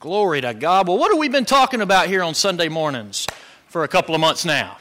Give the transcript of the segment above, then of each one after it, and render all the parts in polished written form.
Glory to God. Well, what have we been talking about here on Sunday mornings for a couple of months now?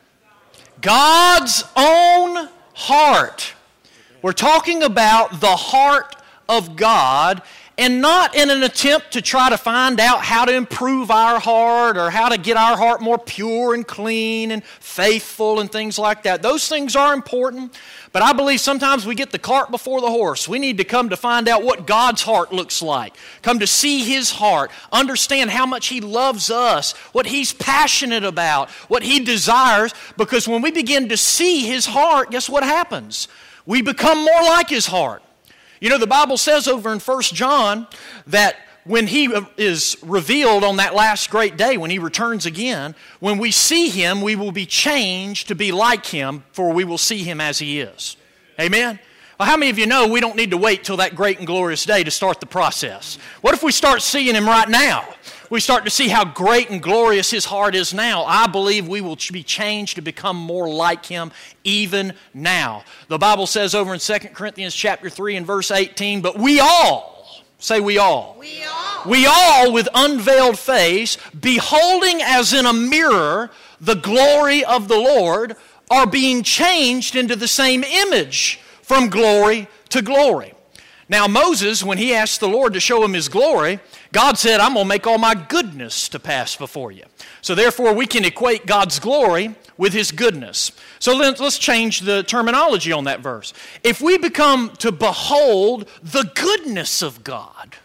God's own heart. We're talking about the heart of God, and not in an attempt to try to find out how to improve our heart or how to get our heart more pure and clean and faithful and things like that. Those things are important, but I believe sometimes we get the cart before the horse. We need to come to find out what God's heart looks like. Come to see His heart, understand how much He loves us, what He's passionate about, what He desires, because when we begin to see His heart, guess what happens? We become more like His heart. You know, the Bible says over in 1 John that when He is revealed on that last great day, when He returns again, when we see Him, we will be changed to be like Him, for we will see Him as He is. Amen? Well, how many of you know we don't need to wait till that great and glorious day to start the process? What if we start seeing Him right now? We start to see how great and glorious His heart is now. I believe we will be changed to become more like Him even now. The Bible says over in 2 Corinthians chapter 3 and verse 18, but we all, say we all. We all with unveiled face, beholding as in a mirror the glory of the Lord, are being changed into the same image from glory to glory. Now Moses, when he asked the Lord to show him His glory, God said, I'm going to make all my goodness to pass before you. So therefore we can equate God's glory with His goodness. So let's change the terminology on that verse. If we become to behold the goodness of God,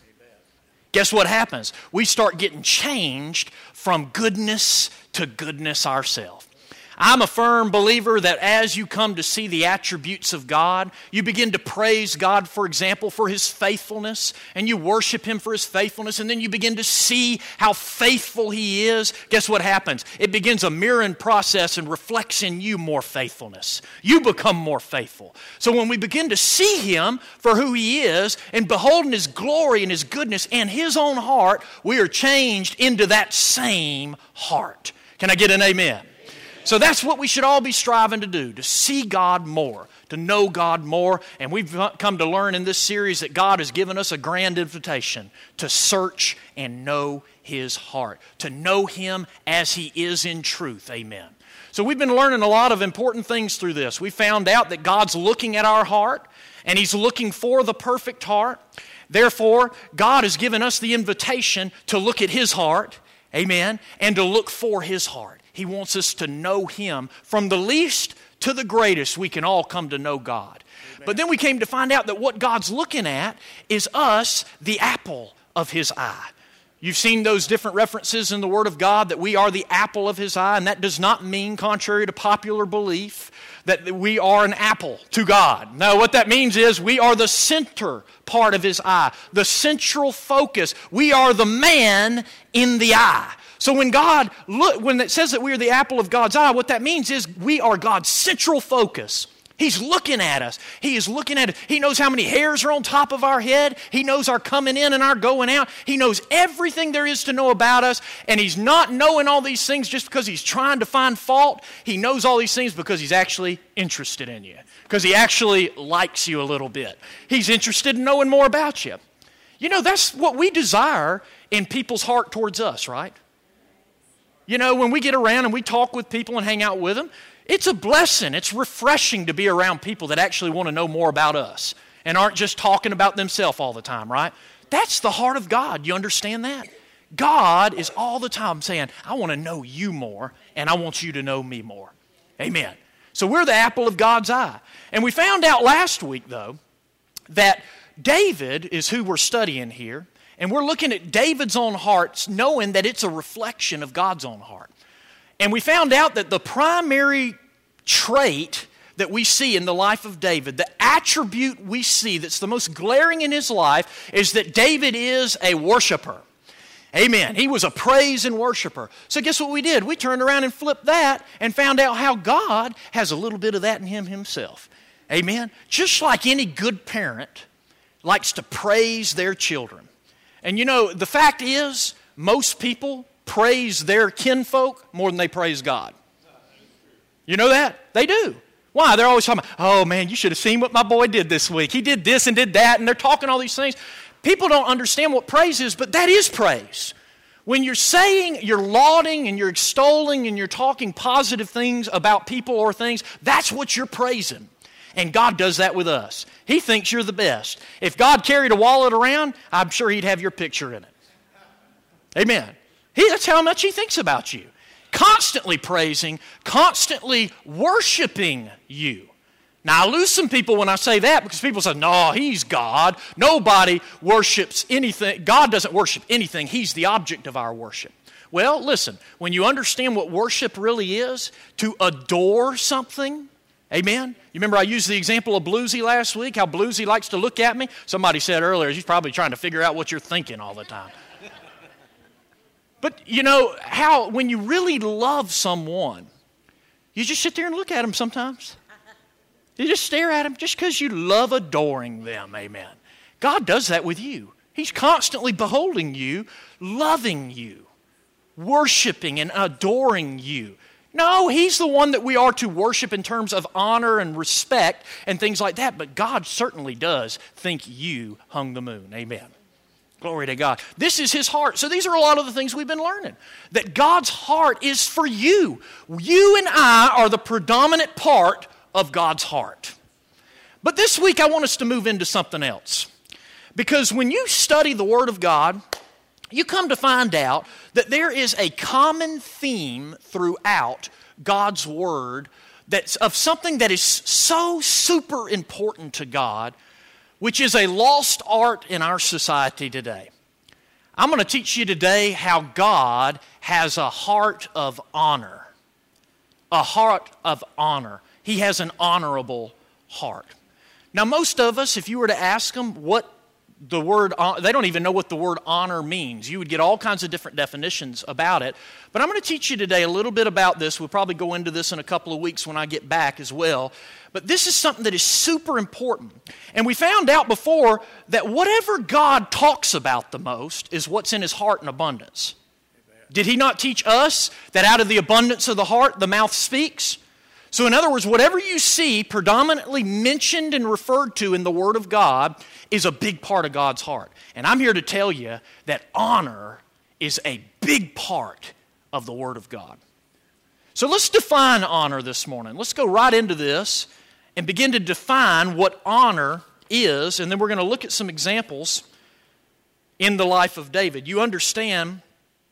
guess what happens? We start getting changed from goodness to goodness ourselves. I'm a firm believer that as you come to see the attributes of God, you begin to praise God, for example, for His faithfulness, and you worship Him for His faithfulness, and then you begin to see how faithful He is. Guess what happens? It begins a mirroring process and reflects in you more faithfulness. You become more faithful. So when we begin to see Him for who He is and beholding His glory and His goodness and His own heart, we are changed into that same heart. Can I get an amen? So that's what we should all be striving to do, to see God more, to know God more. And we've come to learn in this series that God has given us a grand invitation to search and know His heart, to know Him as He is in truth. Amen. So we've been learning a lot of important things through this. We found out that God's looking at our heart, and He's looking for the perfect heart. Therefore, God has given us the invitation to look at His heart, amen, and to look for His heart. He wants us to know Him. From the least to the greatest, we can all come to know God. Amen. But then we came to find out that what God's looking at is us, the apple of His eye. You've seen those different references in the Word of God that we are the apple of His eye, and that does not mean, contrary to popular belief, that we are an apple to God. No, what that means is we are the center part of His eye, the central focus. We are the man in the eye. So when it says that we are the apple of God's eye, what that means is we are God's central focus. He's looking at us. He is looking at us. He knows how many hairs are on top of our head. He knows our coming in and our going out. He knows everything there is to know about us. And He's not knowing all these things just because He's trying to find fault. He knows all these things because He's actually interested in you. Because He actually likes you a little bit. He's interested in knowing more about you. You know, that's what we desire in people's heart towards us, right? You know, when we get around and we talk with people and hang out with them, it's a blessing. It's refreshing to be around people that actually want to know more about us and aren't just talking about themselves all the time, right? That's the heart of God. You understand that? God is all the time saying, I want to know you more, and I want you to know me more. Amen. So we're the apple of God's eye. And we found out last week, though, that David is who we're studying here. And we're looking at David's own heart, knowing that it's a reflection of God's own heart. And we found out that the primary trait that we see in the life of David, the attribute we see that's the most glaring in his life, is that David is a worshiper. Amen. He was a praise and worshiper. So guess what we did? We turned around and flipped that and found out how God has a little bit of that in Him Himself. Amen. Just like any good parent likes to praise their children. And you know, the fact is, most people praise their kinfolk more than they praise God. You know that? They do. Why? They're always talking about, oh man, you should have seen what my boy did this week. He did this and did that, and they're talking all these things. People don't understand what praise is, but that is praise. When you're saying, you're lauding and you're extolling and you're talking positive things about people or things, that's what you're praising. And God does that with us. He thinks you're the best. If God carried a wallet around, I'm sure He'd have your picture in it. Amen. That's how much He thinks about you. Constantly praising, constantly worshiping you. Now, I lose some people when I say that because people say, no, He's God. Nobody worships anything. God doesn't worship anything. He's the object of our worship. Well, listen, when you understand what worship really is, to adore something, amen? You remember I used the example of Bluesy last week, how Bluesy likes to look at me? Somebody said earlier, he's probably trying to figure out what you're thinking all the time. But you know how when you really love someone, you just sit there and look at them sometimes. You just stare at them just because you love adoring them, amen. God does that with you. He's constantly beholding you, loving you, worshiping and adoring you. No, He's the one that we are to worship in terms of honor and respect and things like that, but God certainly does think you hung the moon, amen. Glory to God. This is His heart. So these are a lot of the things we've been learning. That God's heart is for you. You and I are the predominant part of God's heart. But this week I want us to move into something else. Because when you study the Word of God, you come to find out that there is a common theme throughout God's Word that's of something that is so super important to God, which is a lost art in our society today. I'm going to teach you today how God has a heart of honor. A heart of honor. He has an honorable heart. Now, most of us, if you were to ask them what the word, they don't even know what the word honor means. You would get all kinds of different definitions about it. But I'm going to teach you today a little bit about this. We'll probably go into this in a couple of weeks when I get back as well. But this is something that is super important. And we found out before that whatever God talks about the most is what's in His heart in abundance. Did He not teach us that out of the abundance of the heart, the mouth speaks? So in other words, whatever you see predominantly mentioned and referred to in the Word of God is a big part of God's heart. And I'm here to tell you that honor is a big part of the Word of God. So let's define honor this morning. Let's go right into this and begin to define what honor is, and then we're going to look at some examples in the life of David. You understand,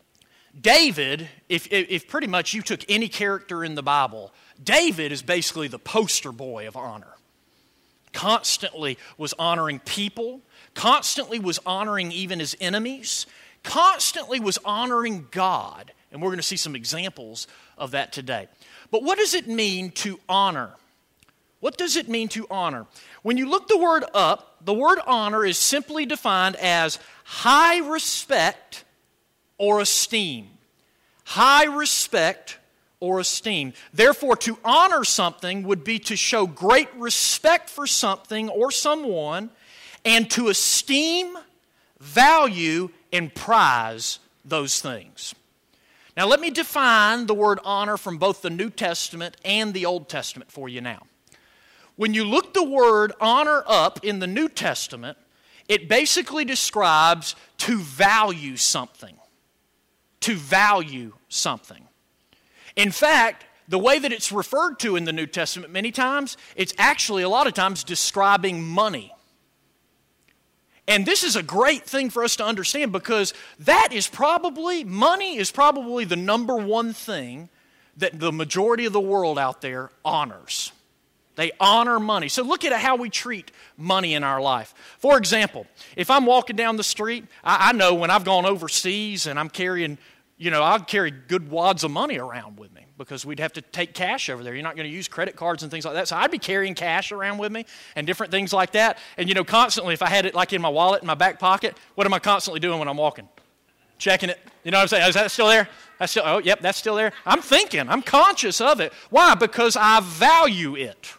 David, if pretty much you took any character in the Bible, David is basically the poster boy of honor. Constantly was honoring people, constantly was honoring even his enemies, constantly was honoring God. And we're going to see some examples of that today. But what does it mean to honor? What does it mean to honor? When you look the word up, the word honor is simply defined as high respect or esteem. High respect or esteem. Therefore, to honor something would be to show great respect for something or someone and to esteem, value, and prize those things. Now, let me define the word honor from both the New Testament and the Old Testament for you now. When you look the word honor up in the New Testament, it basically describes to value something. To value something. In fact, the way that it's referred to in the New Testament many times, it's actually a lot of times describing money. And this is a great thing for us to understand because money is probably the number one thing that the majority of the world out there honors. They honor money. So look at how we treat money in our life. For example, if I'm walking down the street, I know when I've gone overseas and I'm carrying, I'll carry good wads of money around with me because we'd have to take cash over there. You're not going to use credit cards and things like that. So I'd be carrying cash around with me and different things like that. And, constantly, if I had it like in my wallet, in my back pocket, what am I constantly doing when I'm walking? Checking it. You know what I'm saying? Is that still there? That's still there. I'm thinking. I'm conscious of it. Why? Because I value it.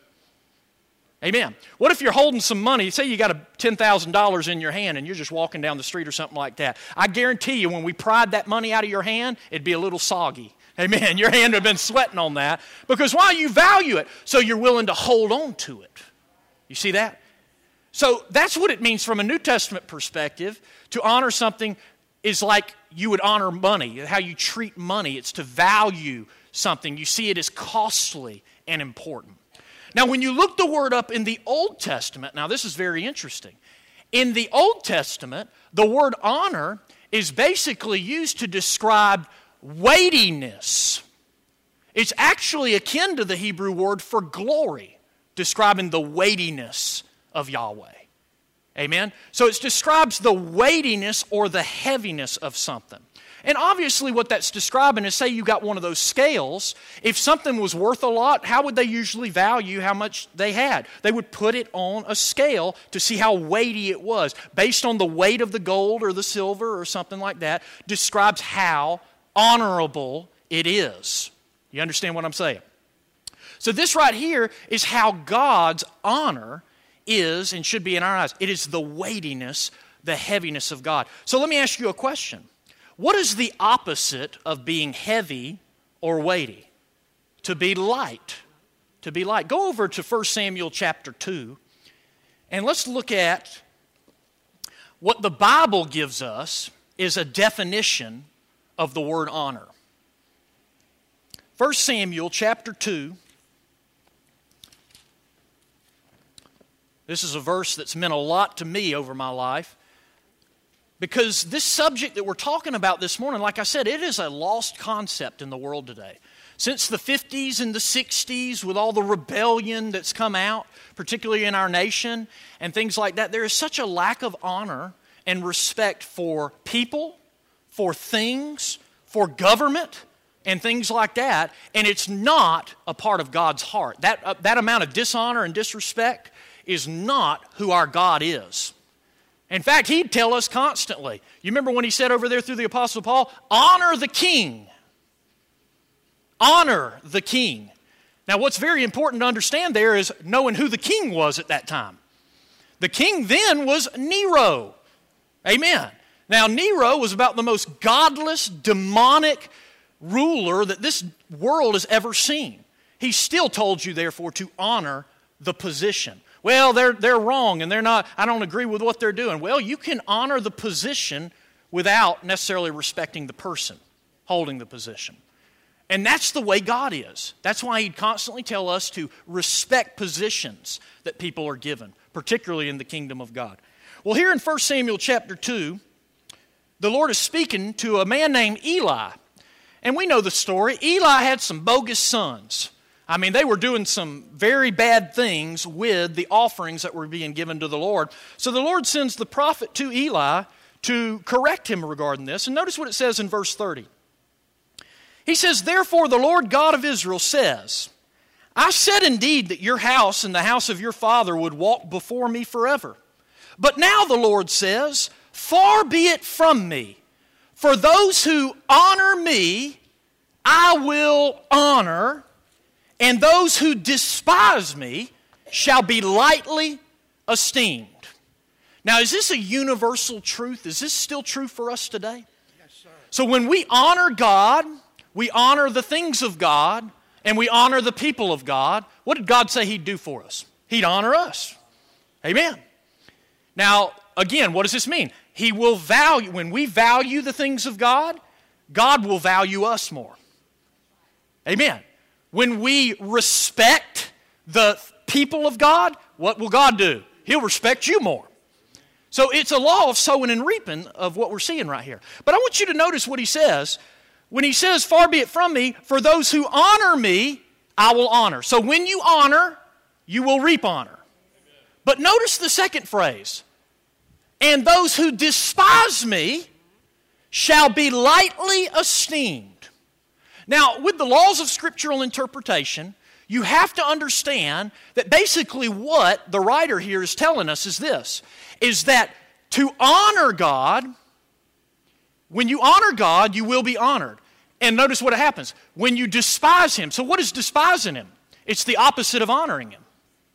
Amen. What if you're holding some money? Say you got $10,000 in your hand and you're just walking down the street or something like that. I guarantee you when we pried that money out of your hand, it'd be a little soggy. Amen. Your hand would have been sweating on that. Because why? You value it. So you're willing to hold on to it. You see that? So that's what it means from a New Testament perspective. To honor something is like you would honor money, how you treat money. It's to value something. You see it as costly and important. Now, when you look the word up in the Old Testament, now this is very interesting. In the Old Testament, the word honor is basically used to describe weightiness. It's actually akin to the Hebrew word for glory, describing the weightiness of Yahweh. Amen? So it describes the weightiness or the heaviness of something. And obviously what that's describing is, say you got one of those scales. If something was worth a lot, how would they usually value how much they had? They would put it on a scale to see how weighty it was. Based on the weight of the gold or the silver or something like that, describes how honorable it is. You understand what I'm saying? So this right here is how God's honor is and should be in our eyes. It is the weightiness, the heaviness of God. So let me ask you a question. What is the opposite of being heavy or weighty? To be light. To be light. Go over to 1 Samuel chapter 2, and let's look at what the Bible gives us is a definition of the word honor. 1 Samuel chapter 2. This is a verse that's meant a lot to me over my life. Because this subject that we're talking about this morning, like I said, it is a lost concept in the world today. Since the 50s and the 60s, with all the rebellion that's come out, particularly in our nation, and things like that, there is such a lack of honor and respect for people, for things, for government, and things like that, and it's not a part of God's heart. That amount of dishonor and disrespect is not who our God is. In fact, he'd tell us constantly. You remember when he said over there through the Apostle Paul, honor the king. Honor the king. Now, what's very important to understand there is knowing who the king was at that time. The king then was Nero. Amen. Now, Nero was about the most godless, demonic ruler that this world has ever seen. He still told you, therefore, to honor the position. Well, they're wrong and they're not, I don't agree with what they're doing. Well, you can honor the position without necessarily respecting the person holding the position. And that's the way God is. That's why he'd constantly tell us to respect positions that people are given, particularly in the kingdom of God. Well, here in 1 Samuel chapter 2, the Lord is speaking to a man named Eli. And we know the story. Eli had some bogus sons. I mean, they were doing some very bad things with the offerings that were being given to the Lord. So the Lord sends the prophet to Eli to correct him regarding this. And notice what it says in verse 30. He says, therefore the Lord God of Israel says, I said indeed that your house and the house of your father would walk before me forever. But now the Lord says, far be it from me. For those who honor me, I will honor, and those who despise me shall be lightly esteemed. Now, is this a universal truth? Is this still true for us today? Yes, sir. So when we honor God, we honor the things of God, and we honor the people of God, what did God say he'd do for us? He'd honor us. Amen. Now, again, what does this mean? He will value, when we value the things of God, God will value us more. Amen. When we respect the people of God, what will God do? He'll respect you more. So it's a law of sowing and reaping of what we're seeing right here. But I want you to notice what he says. When he says, far be it from me, for those who honor me, I will honor. So when you honor, you will reap honor. But notice the second phrase. And those who despise me shall be lightly esteemed. Now, with the laws of scriptural interpretation, you have to understand that basically what the writer here is telling us is this, is that to honor God, when you honor God, you will be honored. And notice what happens. When you despise him, so what is despising him? It's the opposite of honoring him.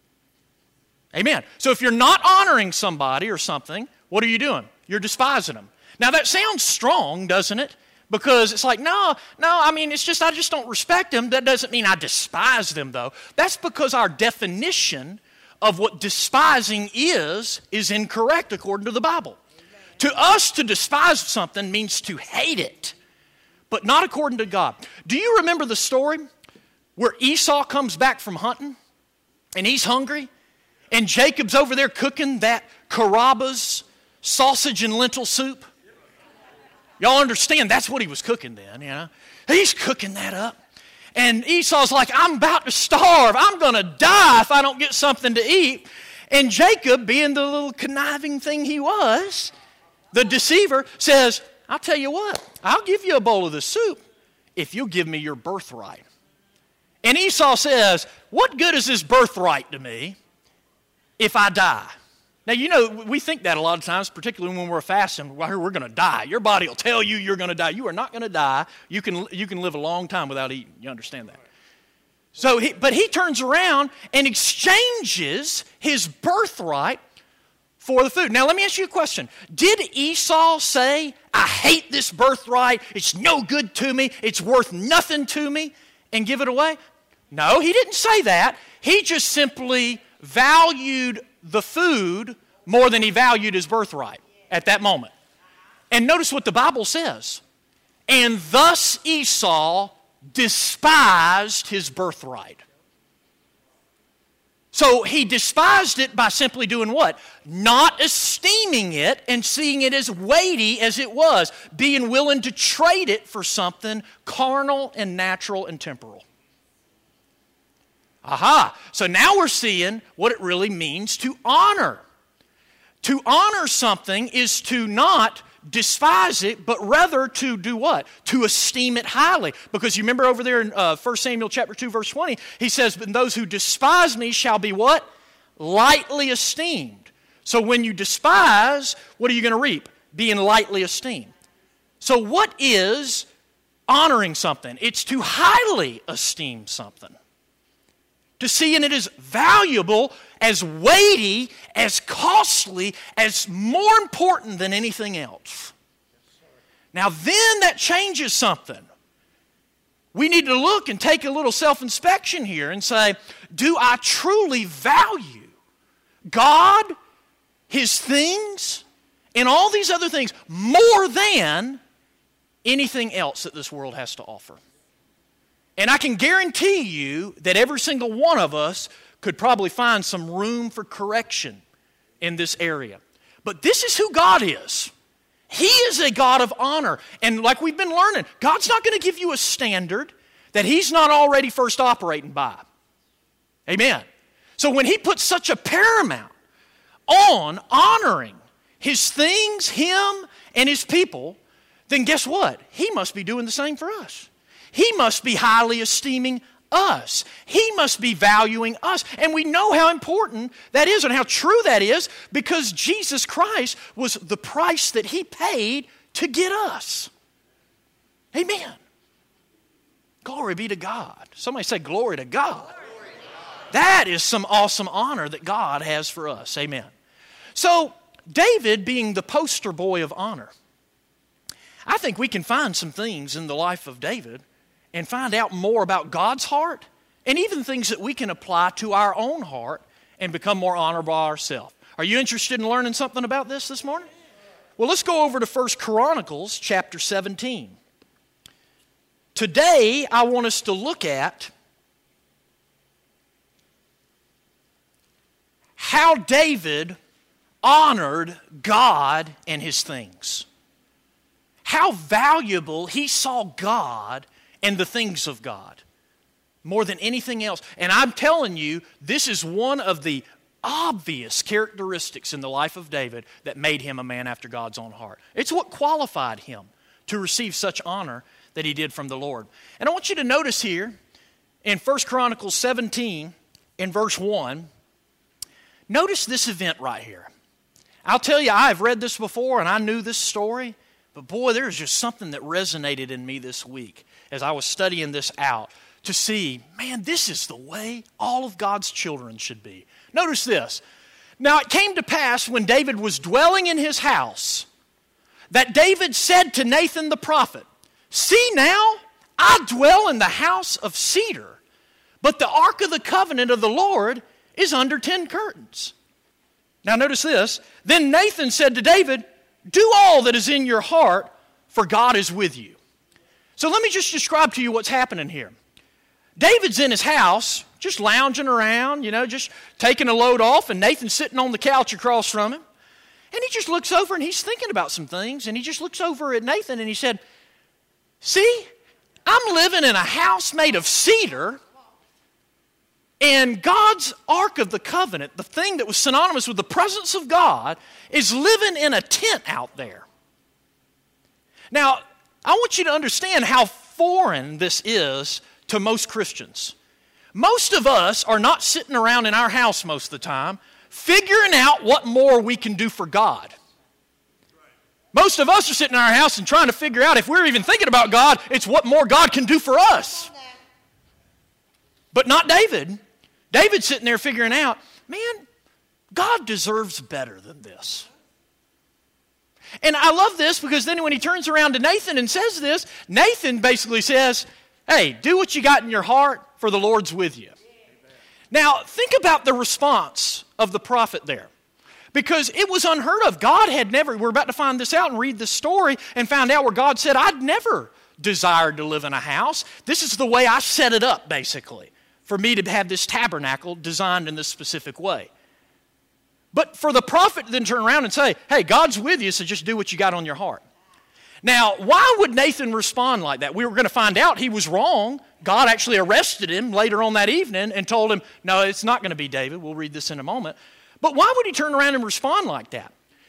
Amen. So if you're not honoring somebody or something, what are you doing? You're despising them. Now that sounds strong, doesn't it? Because it's like, no, I mean, it's just, I just don't respect them. That doesn't mean I despise them, though. That's because our definition of what despising is incorrect according to the Bible. To us, to despise something means to hate it, but not according to God. Do you remember the story where Esau comes back from hunting and he's hungry and Jacob's over there cooking that Carrabba's sausage and lentil soup? Y'all understand that's what he was cooking then, you know. He's cooking that up. And Esau's like, I'm about to starve. I'm going to die if I don't get something to eat. And Jacob, being the little conniving thing he was, the deceiver, says, I'll tell you what, I'll give you a bowl of the soup if you'll give me your birthright. And Esau says, what good is this birthright to me if I die? Now, you know, we think that a lot of times, particularly when we're fasting, we're going to die. Your body will tell you you're going to die. You are not going to die. You can live a long time without eating. You understand that? So, but he turns around and exchanges his birthright for the food. Now, let me ask you a question. Did Esau say, I hate this birthright, it's no good to me, it's worth nothing to me, and give it away? No, he didn't say that. He just simply valued the food more than he valued his birthright at that moment. And notice what the Bible says. And thus Esau despised his birthright. So he despised it by simply doing what? Not esteeming it and seeing it as weighty as it was, being willing to trade it for something carnal and natural and temporal. Aha! So now we're seeing what it really means to honor. To honor something is to not despise it, but rather to do what? To esteem it highly. Because you remember over there in 1 Samuel chapter 2, verse 20, he says, but those who despise me shall be what? Lightly esteemed. So when you despise, what are you going to reap? Being lightly esteemed. So what is honoring something? It's to highly esteem something. To see in it as valuable, as weighty, as costly, as more important than anything else. Now then that changes something. We need to look and take a little self-inspection here and say, do I truly value God, His things, and all these other things more than anything else that this world has to offer? And I can guarantee you that every single one of us could probably find some room for correction in this area. But this is who God is. He is a God of honor. And like we've been learning, God's not going to give you a standard that He's not already first operating by. Amen. So when He puts such a paramount on honoring His things, Him, and His people, then guess what? He must be doing the same for us. He must be highly esteeming us. He must be valuing us. And we know how important that is and how true that is because Jesus Christ was the price that He paid to get us. Amen. Glory be to God. Somebody say glory to God. That is some awesome honor that God has for us. Amen. So David being the poster boy of honor, I think we can find some things in the life of David and find out more about God's heart and even things that we can apply to our own heart and become more honorable ourselves. Are you interested in learning something about this morning? Well, let's go over to 1 Chronicles chapter 17. Today, I want us to look at how David honored God and His things. How valuable he saw God and the things of God more than anything else. And I'm telling you, this is one of the obvious characteristics in the life of David that made him a man after God's own heart. It's what qualified him to receive such honor that he did from the Lord. And I want you to notice here in 1 Chronicles 17 in verse 1, notice this event right here. I'll tell you, I've read this before and I knew this story, but boy, there's just something that resonated in me this week as I was studying this out to see, man, this is the way all of God's children should be. Notice this. Now it came to pass when David was dwelling in his house that David said to Nathan the prophet, see now, I dwell in the house of cedar, but the ark of the covenant of the Lord is under 10 curtains. Now notice this. Then Nathan said to David, do all that is in your heart, for God is with you. So let me just describe to you what's happening here. David's in his house, just lounging around, just taking a load off, and Nathan's sitting on the couch across from him. And he just looks over and he's thinking about some things, and he just looks over at Nathan and he said, see, I'm living in a house made of cedar, and God's Ark of the Covenant, the thing that was synonymous with the presence of God, is living in a tent out there. Now, I want you to understand how foreign this is to most Christians. Most of us are not sitting around in our house most of the time figuring out what more we can do for God. Most of us are sitting in our house and trying to figure out, if we're even thinking about God, it's what more God can do for us. But not David. David's sitting there figuring out, man, God deserves better than this. And I love this because then when he turns around to Nathan and says this, Nathan basically says, hey, do what you got in your heart, for the Lord's with you. Now, think about the response of the prophet there. Because it was unheard of. God had never, we're about to find this out and read this story and find out where God said, I'd never desired to live in a house. This is the way I set it up, basically, for me to have this tabernacle designed in this specific way. But for the prophet to then turn around and say, hey, God's with you, so just do what you got on your heart. Now, why would Nathan respond like that? We were going to find out he was wrong. God actually arrested him later on that evening and told him, no, it's not going to be David. We'll read this in a moment. But why would he turn around and respond like that?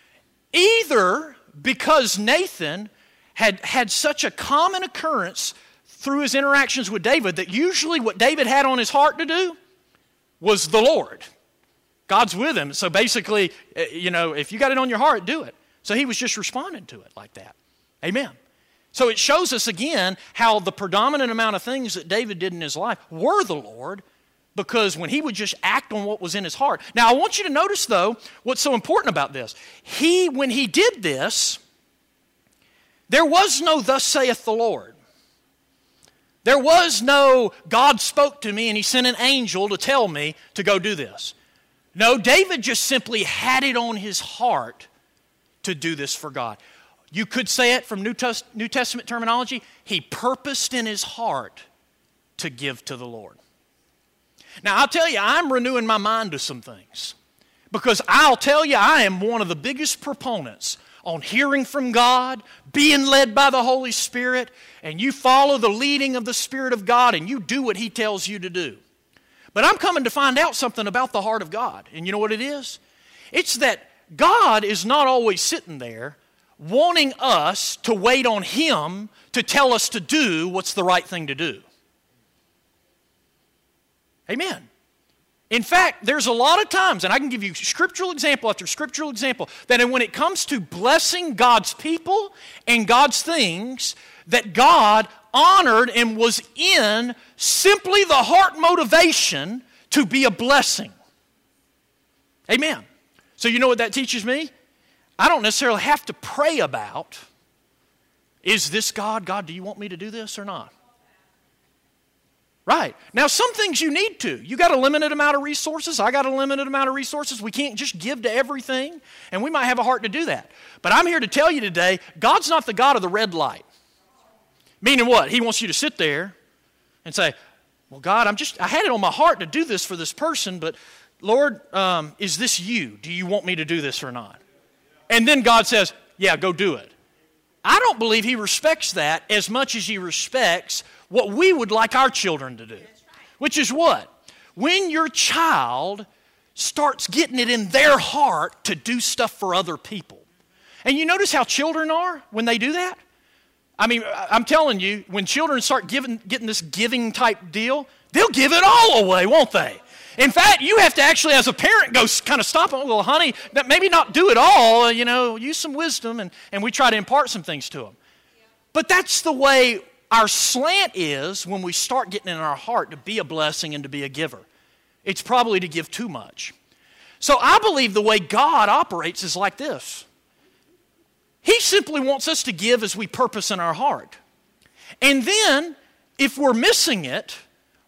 Either because Nathan had such a common occurrence through his interactions with David that usually what David had on his heart to do was the Lord. God's with him. So basically, if you got it on your heart, do it. So he was just responding to it like that. Amen. So it shows us again how the predominant amount of things that David did in his life were the Lord, because when he would just act on what was in his heart. Now I want you to notice though, what's so important about this. When he did this, there was no thus saith the Lord. There was no God spoke to me and he sent an angel to tell me to go do this. No, David just simply had it on his heart to do this for God. You could say it from New Testament terminology. He purposed in his heart to give to the Lord. Now, I'll tell you, I'm renewing my mind to some things. Because I'll tell you, I am one of the biggest proponents on hearing from God, being led by the Holy Spirit, and you follow the leading of the Spirit of God and you do what He tells you to do. But I'm coming to find out something about the heart of God. And you know what it is? It's that God is not always sitting there wanting us to wait on Him to tell us to do what's the right thing to do. Amen. In fact, there's a lot of times, and I can give you scriptural example after scriptural example, that when it comes to blessing God's people and God's things, that God honored and was in simply the heart motivation to be a blessing. Amen. So you know what that teaches me? I don't necessarily have to pray about, is this God? God, do you want me to do this or not? Right. Now, some things you need to. You got a limited amount of resources. I got a limited amount of resources. We can't just give to everything, and we might have a heart to do that. But I'm here to tell you today, God's not the God of the red light. Meaning what? He wants you to sit there and say, well, God, I had it on my heart to do this for this person, but Lord, is this you? Do you want me to do this or not? And then God says, yeah, go do it. I don't believe He respects that as much as He respects what we would like our children to do. Which is what? When your child starts getting it in their heart to do stuff for other people. And you notice how children are when they do that? I mean, I'm telling you, when children start getting this giving type deal, they'll give it all away, won't they? In fact, you have to actually, as a parent, go kind of stop them. Well, honey, that maybe not do it all, use some wisdom, and we try to impart some things to them. But that's the way our slant is when we start getting in our heart to be a blessing and to be a giver. It's probably to give too much. So I believe the way God operates is like this. He simply wants us to give as we purpose in our heart. And then, if we're missing it,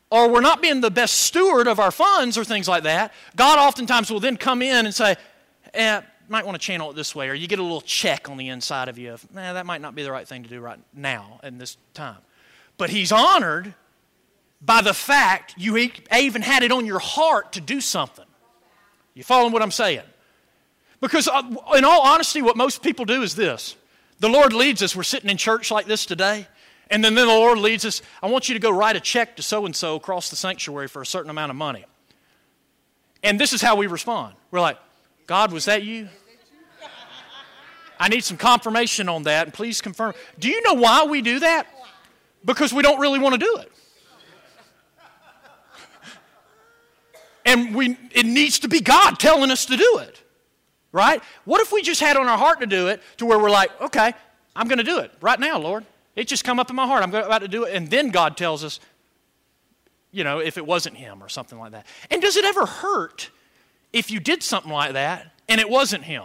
or we're not being the best steward of our funds or things like that, God oftentimes will then come in and say, might want to channel it this way, or you get a little check on the inside of you of, that might not be the right thing to do right now in this time. But He's honored by the fact you even had it on your heart to do something. You following what I'm saying? Because in all honesty, what most people do is this. The Lord leads us. We're sitting in church like this today, and then the Lord leads us. I want you to go write a check to so-and-so across the sanctuary for a certain amount of money. And this is how we respond. We're like, God, was that you? I need some confirmation on that, and please confirm. Do you know why we do that? Because we don't really want to do it. And it needs to be God telling us to do it. Right? What if we just had on our heart to do it to where we're like, okay, I'm going to do it right now, Lord. It just come up in my heart. I'm about to do it. And then God tells us, if it wasn't Him or something like that. And does it ever hurt if you did something like that and it wasn't Him?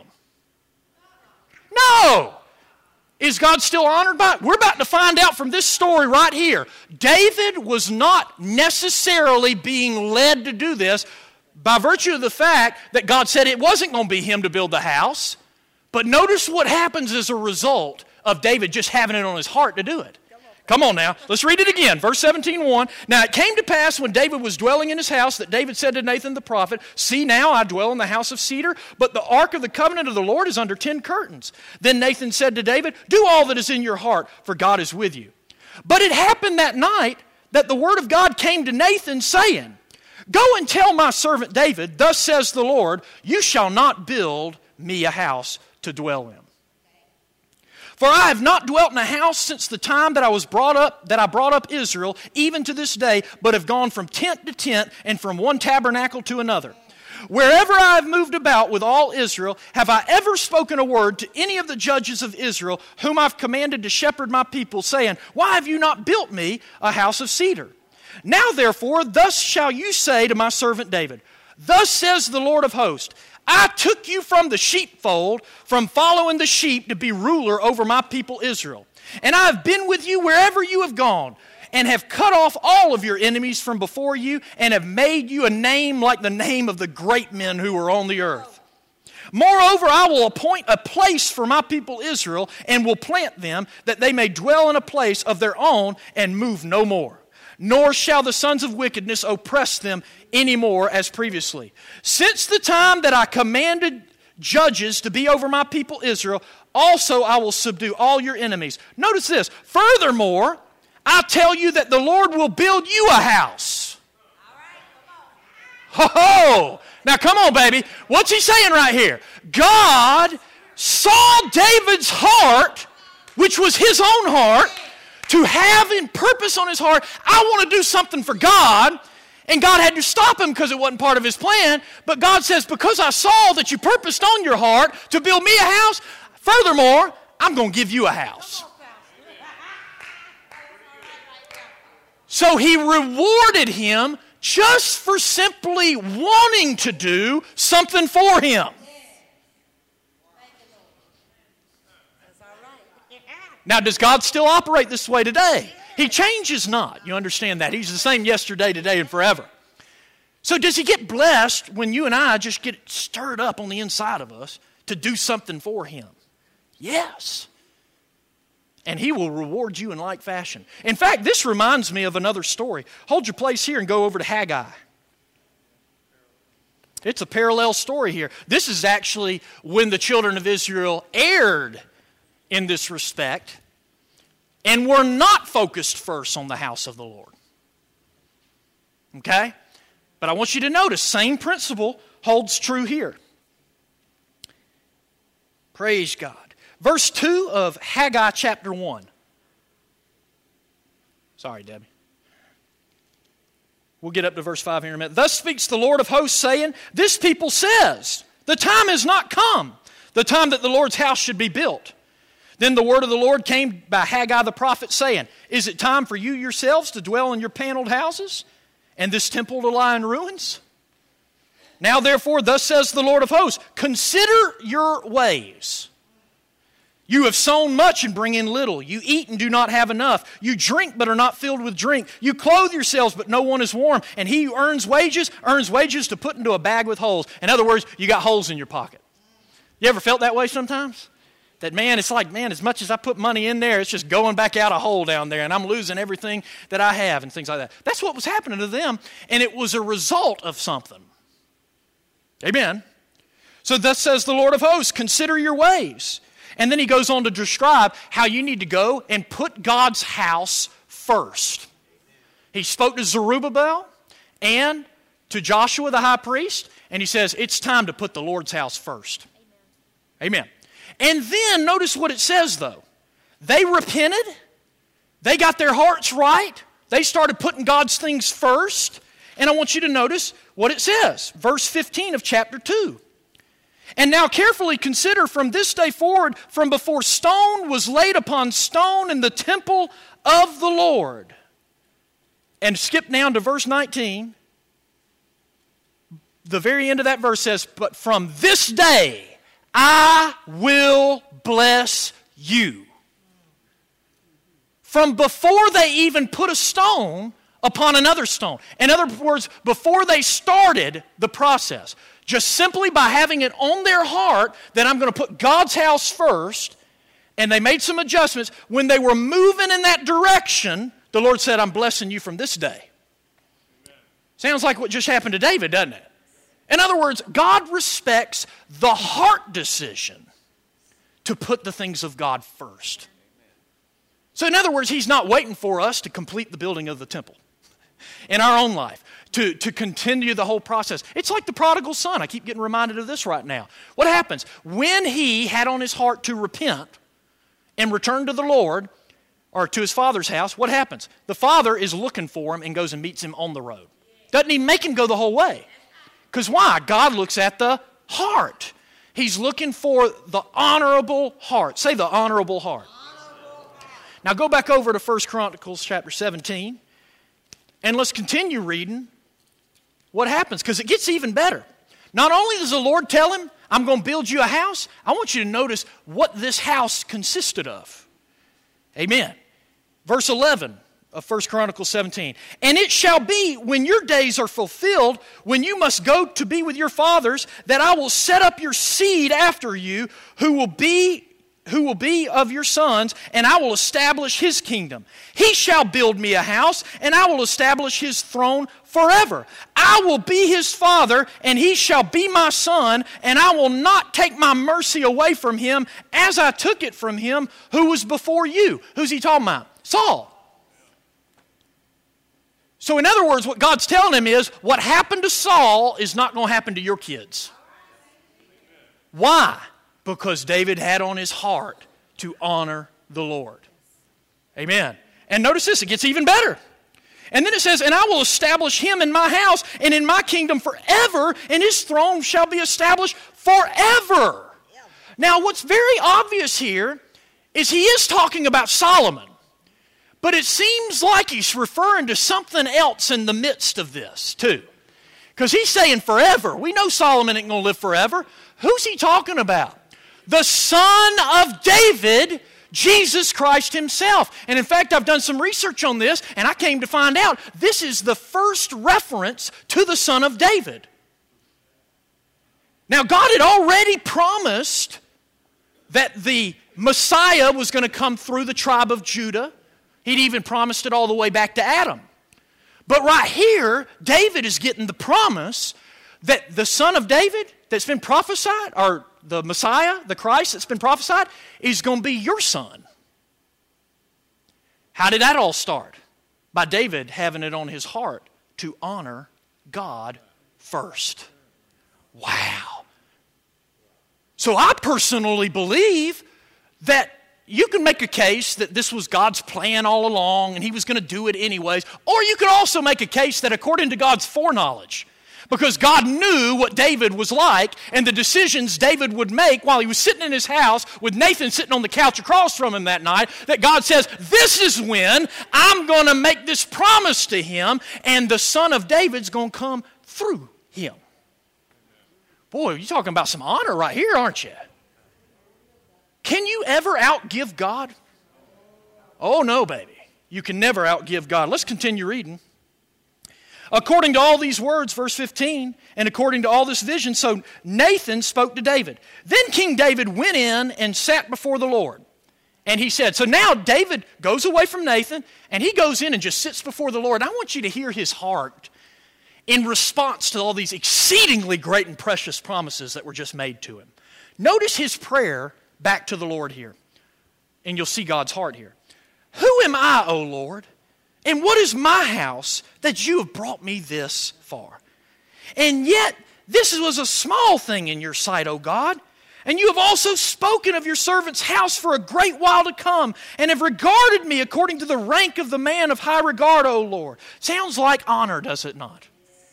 No. Is God still honored by it? We're about to find out from this story right here. David was not necessarily being led to do this by virtue of the fact that God said it wasn't going to be him to build the house. But notice what happens as a result of David just having it on his heart to do it. Come on now. Let's read it again. Verse 17:1. Now it came to pass when David was dwelling in his house that David said to Nathan the prophet, See now, I dwell in the house of cedar, but the ark of the covenant of the Lord is under 10 curtains. Then Nathan said to David, Do all that is in your heart, for God is with you. But it happened that night that the word of God came to Nathan, saying, Go and tell my servant David, Thus says the Lord, You shall not build me a house to dwell in. For I have not dwelt in a house since the time that I brought up Israel, even to this day, but have gone from tent to tent and from one tabernacle to another. Wherever I have moved about with all Israel, have I ever spoken a word to any of the judges of Israel, whom I've commanded to shepherd my people, saying, Why have you not built me a house of cedar? Now therefore, thus shall you say to my servant David, Thus says the Lord of hosts, I took you from the sheepfold, from following the sheep, to be ruler over my people Israel. And I have been with you wherever you have gone, and have cut off all of your enemies from before you, and have made you a name like the name of the great men who are on the earth. Moreover, I will appoint a place for my people Israel, and will plant them, that they may dwell in a place of their own, and move no more. Nor shall the sons of wickedness oppress them any more as previously. Since the time that I commanded judges to be over my people Israel, also I will subdue all your enemies. Notice this. Furthermore, I tell you that the Lord will build you a house. Ho ho! Now come on, baby. What's he saying right here? God saw David's heart, which was his own heart, to have in purpose on his heart, I want to do something for God. And God had to stop him because it wasn't part of his plan. But God says, because I saw that you purposed on your heart to build me a house, furthermore, I'm going to give you a house. So he rewarded him just for simply wanting to do something for him. Now, does God still operate this way today? He changes not. You understand that. He's the same yesterday, today, and forever. So does he get blessed when you and I just get stirred up on the inside of us to do something for him? Yes. And he will reward you in like fashion. In fact, this reminds me of another story. Hold your place here and go over to Haggai. It's a parallel story here. This is actually when the children of Israel erred in this respect, and we're not focused first on the house of the Lord. Okay? But I want you to notice, same principle holds true here. Praise God. Verse 2 of Haggai chapter 1. Sorry, Debbie. We'll get up to verse 5 here in a minute. Thus speaks the Lord of hosts, saying, This people says, The time has not come, the time that the Lord's house should be built. Then the word of the Lord came by Haggai the prophet, saying, Is it time for you yourselves to dwell in your paneled houses, and this temple to lie in ruins? Now therefore, thus says the Lord of hosts, Consider your ways. You have sown much and bring in little. You eat and do not have enough. You drink but are not filled with drink. You clothe yourselves but no one is warm. And he who earns wages to put into a bag with holes. In other words, you got holes in your pocket. You ever felt that way sometimes? That, man, it's like, man, as much as I put money in there, it's just going back out a hole down there, and I'm losing everything that I have and things like that. That's what was happening to them, and it was a result of something. Amen. So thus says the Lord of hosts, consider your ways. And then he goes on to describe how you need to go and put God's house first. He spoke to Zerubbabel and to Joshua the high priest, and he says, it's time to put the Lord's house first. Amen. And then notice what it says, though. They repented. They got their hearts right. They started putting God's things first. And I want you to notice what it says. Verse 15 of chapter 2. And now carefully consider from this day forward, from before stone was laid upon stone in the temple of the Lord. And skip down to verse 19. The very end of that verse says, but from this day I will bless you. From before they even put a stone upon another stone. In other words, before they started the process. Just simply by having it on their heart that I'm going to put God's house first, and they made some adjustments. When they were moving in that direction, the Lord said, I'm blessing you from this day. Amen. Sounds like what just happened to David, doesn't it? In other words, God respects the heart decision to put the things of God first. So in other words, He's not waiting for us to complete the building of the temple in our own life. To continue the whole process. It's like the prodigal son. I keep getting reminded of this right now. What happens? When he had on his heart to repent and return to the Lord, or to his father's house, what happens? The father is looking for him and goes and meets him on the road. Doesn't even make him go the whole way. Because why? God looks at the heart. He's looking for the honorable heart. Say the honorable heart. Now go back over to 1 Chronicles chapter 17, and let's continue reading. What happens? Because it gets even better. Not only does the Lord tell him, I'm going to build you a house, I want you to notice what this house consisted of. Amen. Verse 11 of 1 Chronicles 17. And it shall be when your days are fulfilled, when you must go to be with your fathers, that I will set up your seed after you, who will be of your sons, and I will establish his kingdom. He shall build me a house, and I will establish his throne forever. I will be his father, and he shall be my son, and I will not take my mercy away from him as I took it from him who was before you. Who's he talking about? Saul. So in other words, what God's telling him is, what happened to Saul is not going to happen to your kids. Why? Because David had on his heart to honor the Lord. Amen. And notice this, it gets even better. And then it says, and I will establish him in my house and in my kingdom forever, and his throne shall be established forever. Now, what's very obvious here is he is talking about Solomon. But it seems like he's referring to something else in the midst of this, too. Because he's saying forever. We know Solomon ain't going to live forever. Who's he talking about? The Son of David, Jesus Christ himself. And in fact, I've done some research on this, and I came to find out this is the first reference to the Son of David. Now, God had already promised that the Messiah was going to come through the tribe of Judah. He'd even promised it all the way back to Adam. But right here, David is getting the promise that the Son of David that's been prophesied, or the Messiah, the Christ that's been prophesied, is going to be your son. How did that all start? By David having it on his heart to honor God first. Wow. So I personally believe that you can make a case that this was God's plan all along and he was going to do it anyways. Or you could also make a case that according to God's foreknowledge, because God knew what David was like and the decisions David would make while he was sitting in his house with Nathan sitting on the couch across from him that night, that God says, this is when I'm going to make this promise to him, and the Son of David's going to come through him. Boy, you're talking about some honor right here, aren't you? Can you ever outgive God? Oh, no, baby. You can never outgive God. Let's continue reading. According to all these words, verse 15, and according to all this vision, so Nathan spoke to David. Then King David went in and sat before the Lord. And he said, so now David goes away from Nathan, and he goes in and just sits before the Lord. I want you to hear his heart in response to all these exceedingly great and precious promises that were just made to him. Notice his prayer back to the Lord here, and you'll see God's heart here. Who am I, O Lord? And what is my house that you have brought me this far? And yet this was a small thing in your sight, O God. And you have also spoken of your servant's house for a great while to come, and have regarded me according to the rank of the man of high regard, O Lord. Sounds like honor, does it not?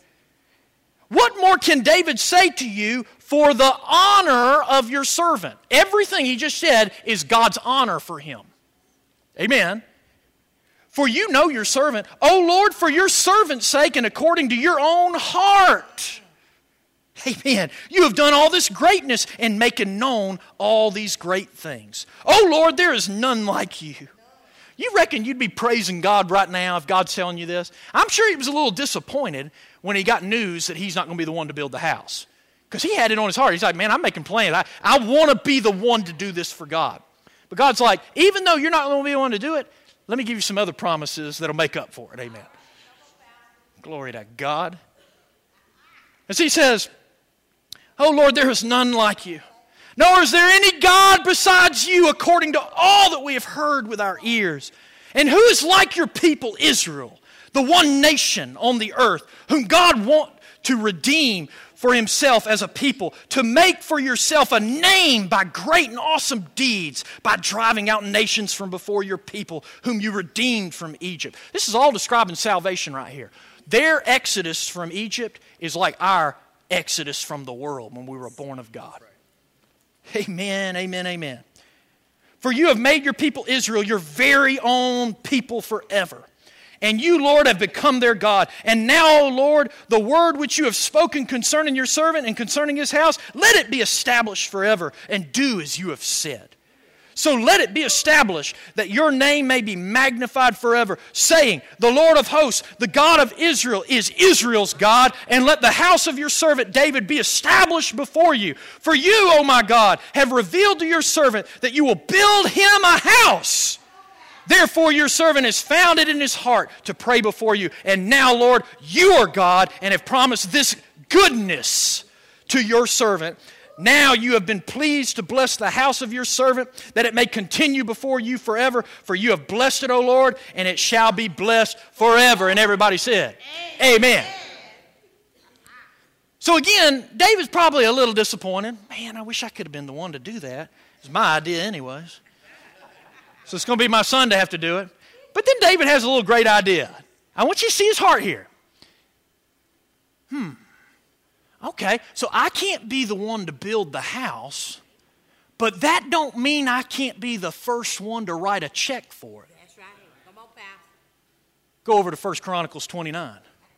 What more can David say to you for the honor of your servant? Everything he just said is God's honor for him. Amen. For you know your servant, O Lord, for your servant's sake and according to your own heart. Amen. You have done all this greatness and making known all these great things. O Lord, there is none like you. You reckon you'd be praising God right now if God's telling you this? I'm sure he was a little disappointed when he got news that he's not going to be the one to build the house. Because he had it on his heart. He's like, man, I'm making plans. I want to be the one to do this for God. But God's like, even though you're not going to be the one to do it, let me give you some other promises that'll make up for it. Amen. Glory to God. As he says, oh Lord, there is none like you. Nor is there any God besides you according to all that we have heard with our ears. And who is like your people Israel, the one nation on the earth, whom God wants to redeem for himself as a people, to make for yourself a name by great and awesome deeds, by driving out nations from before your people, whom you redeemed from Egypt. This is all describing salvation right here. Their exodus from Egypt is like our exodus from the world when we were born of God. Amen, amen, amen. For you have made your people Israel your very own people forever. And you, Lord, have become their God. And now, O Lord, the word which you have spoken concerning your servant and concerning his house, let it be established forever, and do as you have said. So let it be established that your name may be magnified forever, saying, the Lord of hosts, the God of Israel, is Israel's God, and let the house of your servant David be established before you. For you, O my God, have revealed to your servant that you will build him a house. Therefore your servant has found it in his heart to pray before you. And now, Lord, you are God and have promised this goodness to your servant. Now you have been pleased to bless the house of your servant, that it may continue before you forever. For you have blessed it, O Lord, and it shall be blessed forever. And everybody said, Amen. So again, David's probably a little disappointed. Man, I wish I could have been the one to do that. It's my idea anyways. So it's going to be my son to have to do it. But then David has a little great idea. I want you to see his heart here. Okay, so I can't be the one to build the house, but that don't mean I can't be the first one to write a check for it. That's right. Come on, Pastor. Go over to 1 Chronicles 29.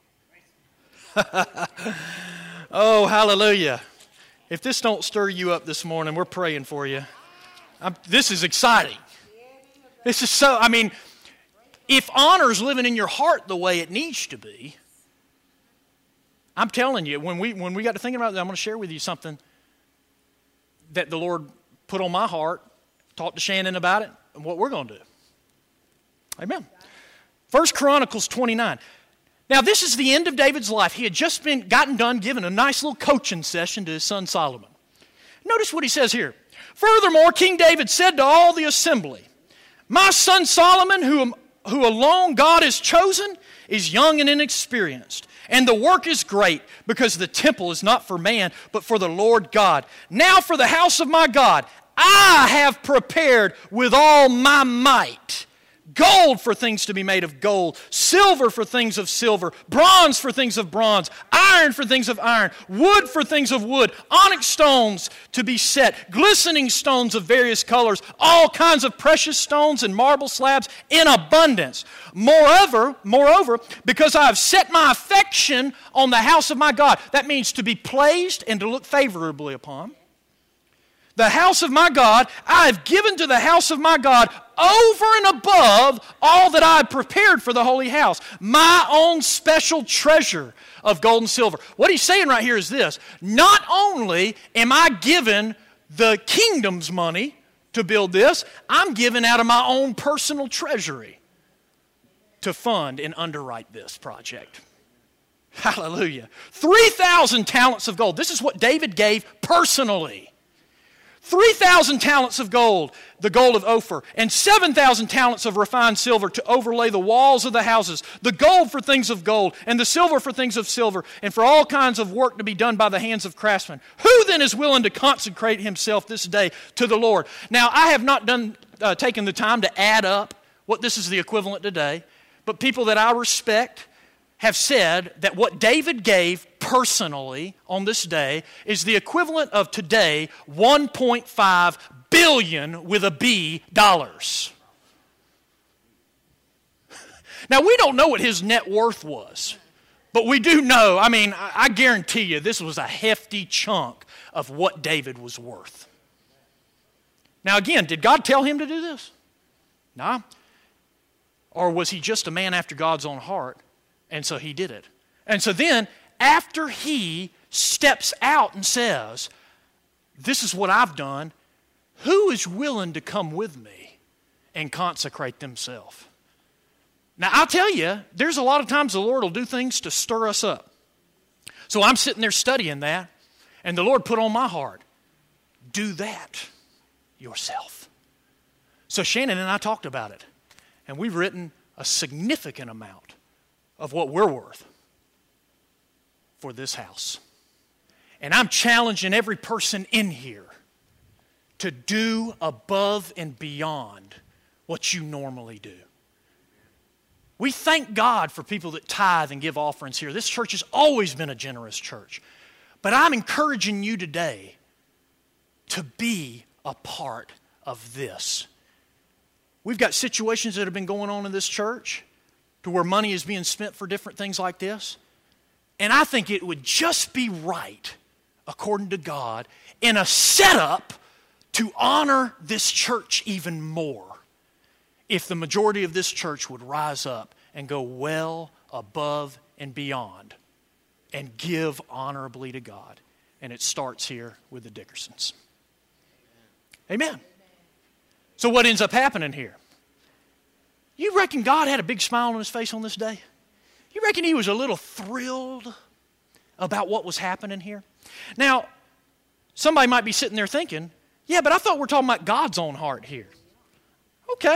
Oh, hallelujah. If this don't stir you up this morning, we're praying for you. This is exciting. This is so, if honor's living in your heart the way it needs to be, I'm telling you, when we got to thinking about that, I'm going to share with you something that the Lord put on my heart, talked to Shannon about it, and what we're going to do. Amen. 1 Chronicles 29. Now, this is the end of David's life. He had just gotten done giving a nice little coaching session to his son Solomon. Notice what he says here. Furthermore, King David said to all the assembly, my son Solomon, who alone God has chosen, is young and inexperienced. And the work is great, because the temple is not for man, but for the Lord God. Now for the house of my God, I have prepared with all my might gold for things to be made of gold, silver for things of silver, bronze for things of bronze, iron for things of iron, wood for things of wood, onyx stones to be set, glistening stones of various colors, all kinds of precious stones and marble slabs in abundance. Moreover, because I have set my affection on the house of my God, that means to be praised and to look favorably upon. the house of my God, I have given to the house of my God over and above all that I had prepared for the holy house, my own special treasure of gold and silver. What he's saying right here is this: not only am I given the kingdom's money to build this, I'm giving out of my own personal treasury to fund and underwrite this project. Hallelujah. 3,000 talents of gold. This is what David gave personally. 3,000 talents of gold, the gold of Ophir, and 7,000 talents of refined silver to overlay the walls of the houses, the gold for things of gold, and the silver for things of silver, and for all kinds of work to be done by the hands of craftsmen. Who then is willing to consecrate himself this day to the Lord? Now, I have not taken the time to add up what this is the equivalent today, but people that I respect have said that what David gave personally on this day is the equivalent of today $1.5 billion with a B dollars. Now, we don't know what his net worth was, but we do know, I guarantee you this was a hefty chunk of what David was worth. Now, again, did God tell him to do this? No. Or was he just a man after God's own heart? And so he did it. And so then, after he steps out and says, this is what I've done, who is willing to come with me and consecrate themselves? Now, I'll tell you, there's a lot of times the Lord will do things to stir us up. So I'm sitting there studying that, and the Lord put on my heart, do that yourself. So Shannon and I talked about it, and we've written a significant amount of what we're worth for this house. And I'm challenging every person in here to do above and beyond what you normally do. We thank God for people that tithe and give offerings here. This church has always been a generous church. But I'm encouraging you today to be a part of this. We've got situations that have been going on in this church to where money is being spent for different things like this. And I think it would just be right, according to God, in a setup to honor this church even more if the majority of this church would rise up and go well above and beyond and give honorably to God. And it starts here with the Dickersons. Amen. So what ends up happening here? You reckon God had a big smile on his face on this day? You reckon he was a little thrilled about what was happening here? Now, somebody might be sitting there thinking, yeah, but I thought we're talking about God's own heart here. Okay.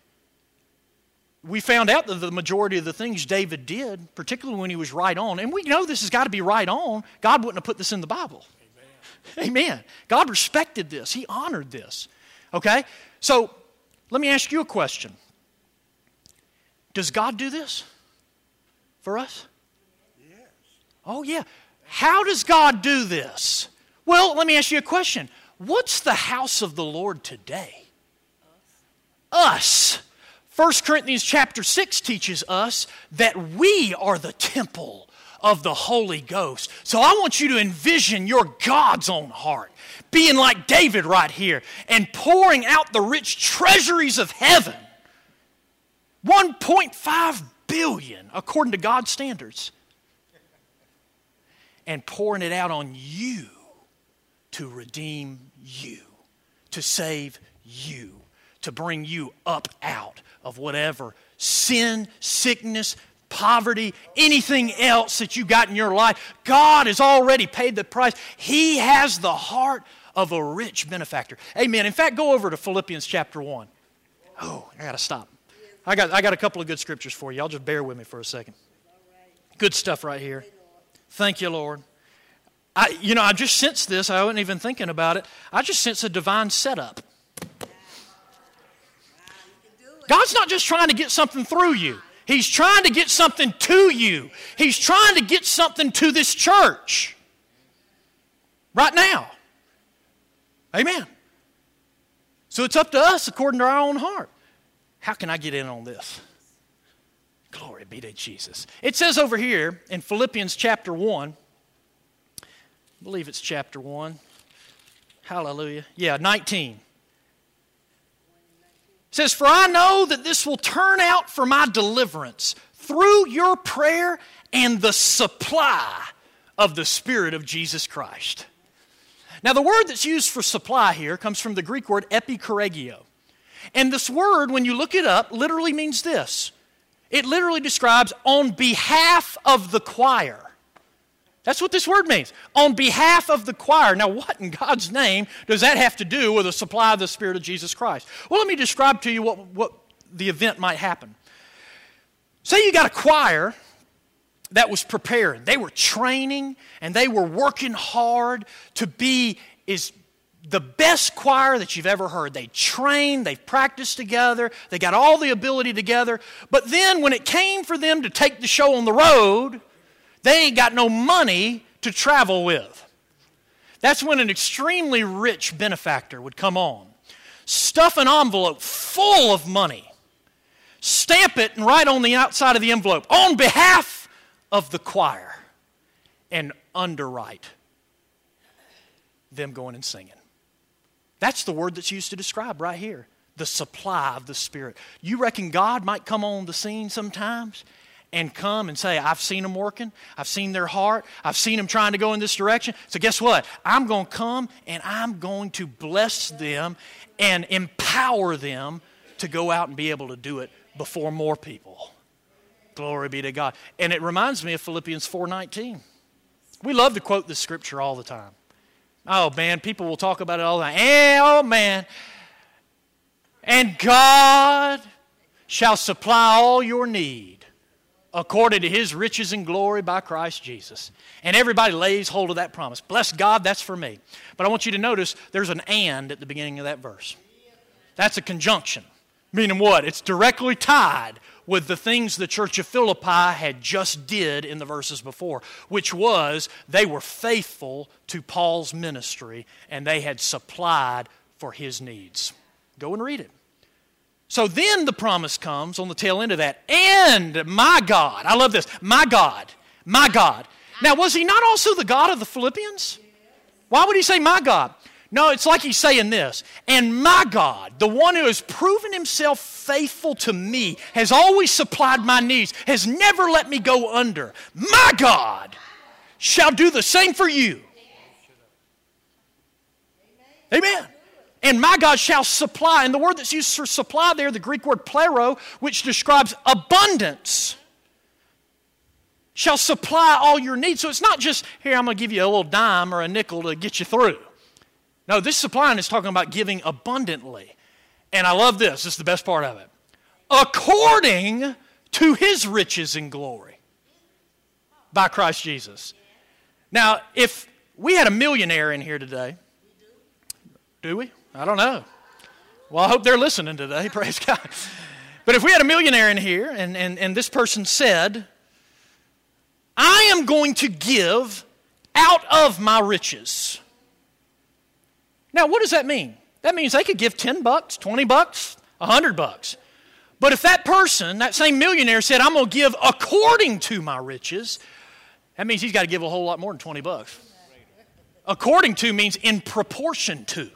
We found out that the majority of the things David did, particularly when he was right on, and we know this has got to be right on, God wouldn't have put this in the Bible. Amen. Amen. God respected this. He honored this. Okay? So, let me ask you a question. Does God do this for us? Yes. Oh, yeah. How does God do this? Well, let me ask you a question. What's the house of the Lord today? Us. 1 Corinthians chapter 6 teaches us that we are the temple of the Holy Ghost. So I want you to envision your God's own heart being like David right here and pouring out the rich treasuries of heaven. 1.5 billion according to God's standards. And pouring it out on you to redeem you, to save you, to bring you up out of whatever sin, sickness, poverty, anything else that you got in your life. God has already paid the price. He has the heart of a rich benefactor. Amen. In fact, go over to Philippians chapter 1. Oh, I got to stop. I got a couple of good scriptures for you. Y'all just bear with me for a second. Good stuff right here. Thank you, Lord. I just sensed this. I wasn't even thinking about it. I just sense a divine setup. God's not just trying to get something through you. He's trying to get something to you. He's trying to get something to this church. Right now. Amen. So it's up to us according to our own heart. How can I get in on this? Glory be to Jesus. It says over here in Philippians chapter 1, I believe it's chapter 1. Hallelujah. Yeah, 19. It says, "For I know that this will turn out for my deliverance through your prayer and the supply of the Spirit of Jesus Christ." Now, the word that's used for supply here comes from the Greek word epikoregio. And this word, when you look it up, literally means this. It literally describes on behalf of the choir. That's what this word means, on behalf of the choir. Now, what in God's name does that have to do with the supply of the Spirit of Jesus Christ? Well, let me describe to you what the event might happen. Say you got a choir that was preparing. They were training and they were working hard to be the best choir that you've ever heard. They trained, they practiced together, they got all the ability together. But then when it came for them to take the show on the road, they ain't got no money to travel with. That's when an extremely rich benefactor would come on, stuff an envelope full of money, stamp it and write on the outside of the envelope, "On behalf of the choir," and underwrite them going and singing. That's the word that's used to describe right here, the supply of the Spirit. You reckon God might come on the scene sometimes and come and say, "I've seen them working. I've seen their heart. I've seen them trying to go in this direction. So guess what? I'm going to come and I'm going to bless them and empower them to go out and be able to do it before more people." Glory be to God. And it reminds me of Philippians 4:19. We love to quote this scripture all the time. Oh, man, people will talk about it all the time. Oh, man. "And God shall supply all your need according to His riches and glory by Christ Jesus." And everybody lays hold of that promise. Bless God, that's for me. But I want you to notice there's an "and" at the beginning of that verse. That's a conjunction. Meaning what? It's directly tied with the things the church of Philippi had just did in the verses before, which was they were faithful to Paul's ministry and they had supplied for his needs. Go and read it. So then the promise comes on the tail end of that. "And my God," I love this, "my God, my God." Now, was He not also the God of the Philippians? Why would He say "my God"? No, it's like He's saying this. "And my God, the one who has proven Himself faithful to me, has always supplied my needs, has never let me go under. My God shall do the same for you." Amen. "And my God shall supply," and the word that's used for supply there, the Greek word plero, which describes abundance, shall supply all your needs. So it's not just, "Here, I'm going to give you a little dime or a nickel to get you through." No, this supplying is talking about giving abundantly. And I love this. This is the best part of it. "According to His riches and glory by Christ Jesus." Now, if we had a millionaire in here today, do we? I don't know. Well, I hope they're listening today. Praise God. But if we had a millionaire in here and this person said, "I am going to give out of my riches." Now, what does that mean? That means they could give $10, $20, $100. But if that person, that same millionaire said, "I'm going to give according to my riches," that means he's got to give a whole lot more than $20. According to means in proportion to.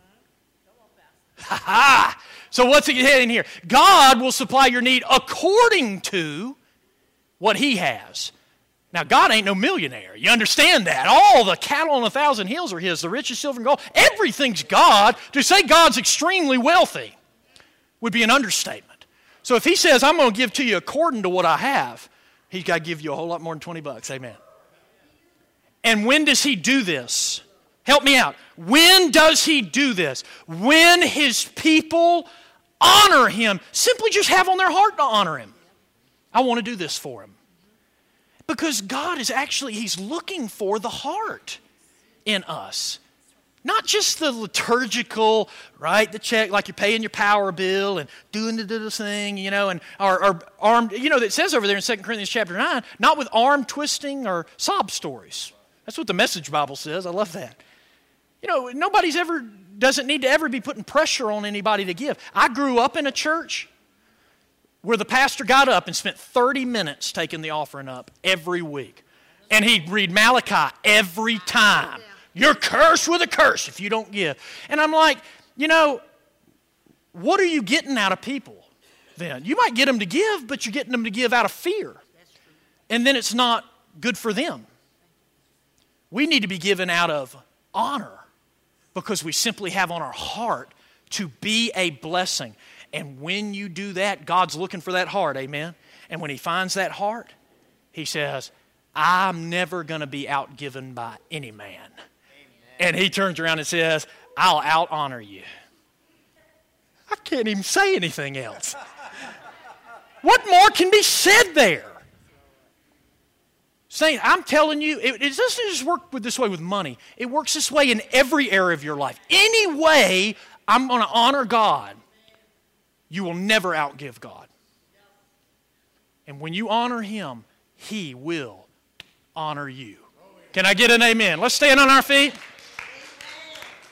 Ha ha! So what's he heading here? God will supply your need according to what He has. Now, God ain't no millionaire. You understand that. All the cattle on 1,000 hills are His, the riches, silver, and gold. Everything's God. To say God's extremely wealthy would be an understatement. So if He says, "I'm going to give to you according to what I have," He's got to give you a whole lot more than $20. Amen. And when does He do this? Help me out. When does He do this? When His people honor Him. Simply just have on their heart to honor Him. I want to do this for Him. Because God is actually, He's looking for the heart in us. Not just the liturgical, right, the check, like you're paying your power bill and doing the thing, and or armed, it says over there in 2 Corinthians chapter 9, not with arm twisting or sob stories. That's what the Message Bible says. I love that. Doesn't need to ever be putting pressure on anybody to give. I grew up in a church where the pastor got up and spent 30 minutes taking the offering up every week. And he'd read Malachi every time. You're cursed with a curse if you don't give. And I'm like, what are you getting out of people then? You might get them to give, but you're getting them to give out of fear. And then it's not good for them. We need to be given out of honor because we simply have on our heart to be a blessing. And when you do that, God's looking for that heart, amen? And when He finds that heart, He says, I'm never going to be outgiven by any man. Amen. And He turns around and says, I'll out-honor you. I can't even say anything else. What more can be said there? Saint, I'm telling you, it doesn't just work this way with money. It works this way in every area of your life. Any way I'm going to honor God, you will never outgive God. And when you honor Him, He will honor you. Can I get an amen? Let's stand on our feet.